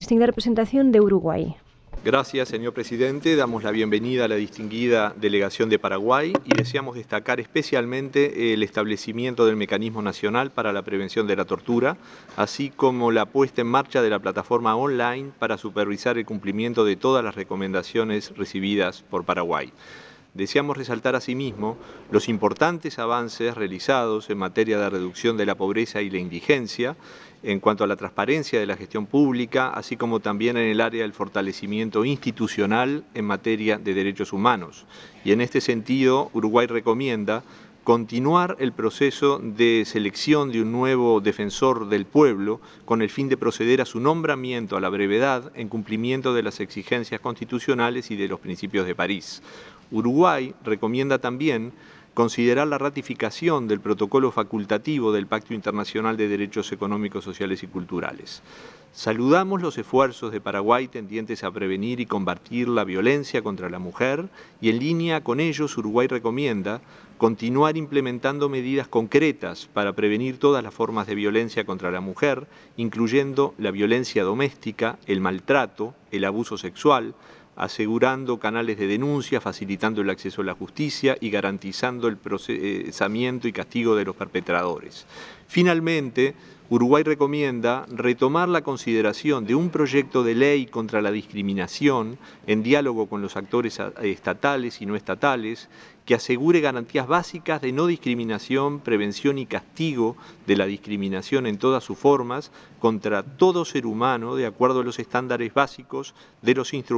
distinguida representación de Uruguay. Gracias, señor presidente. Damos la bienvenida a la distinguida delegación de Paraguay y deseamos destacar especialmente el establecimiento del Mecanismo Nacional para la Prevención de la Tortura, así como la puesta en marcha de la plataforma online para supervisar el cumplimiento de todas las recomendaciones recibidas por Paraguay. Deseamos resaltar asimismo los importantes avances realizados en materia de reducción de la pobreza y la indigencia, en cuanto a la transparencia de la gestión pública, así como también en el área del fortalecimiento institucional en materia de derechos humanos. Y en este sentido, Uruguay recomienda continuar el proceso de selección de un nuevo defensor del pueblo con el fin de proceder a su nombramiento a la brevedad en cumplimiento de las exigencias constitucionales y de los principios de París. Uruguay recomienda también considerar la ratificación del protocolo facultativo del Pacto Internacional de Derechos Económicos, Sociales y Culturales. Saludamos los esfuerzos de Paraguay tendientes a prevenir y combatir la violencia contra la mujer y en línea con ellos Uruguay recomienda continuar implementando medidas concretas para prevenir todas las formas de violencia contra la mujer, incluyendo la violencia doméstica, el maltrato, el abuso sexual, asegurando canales de denuncia, facilitando el acceso a la justicia y garantizando el procesamiento y castigo de los perpetradores. Finalmente, Uruguay recomienda retomar la consideración de un proyecto de ley contra la discriminación en diálogo con los actores estatales y no estatales que asegure garantías básicas de no discriminación, prevención y castigo de la discriminación en todas sus formas contra todo ser humano de acuerdo a los estándares básicos de los instrumentos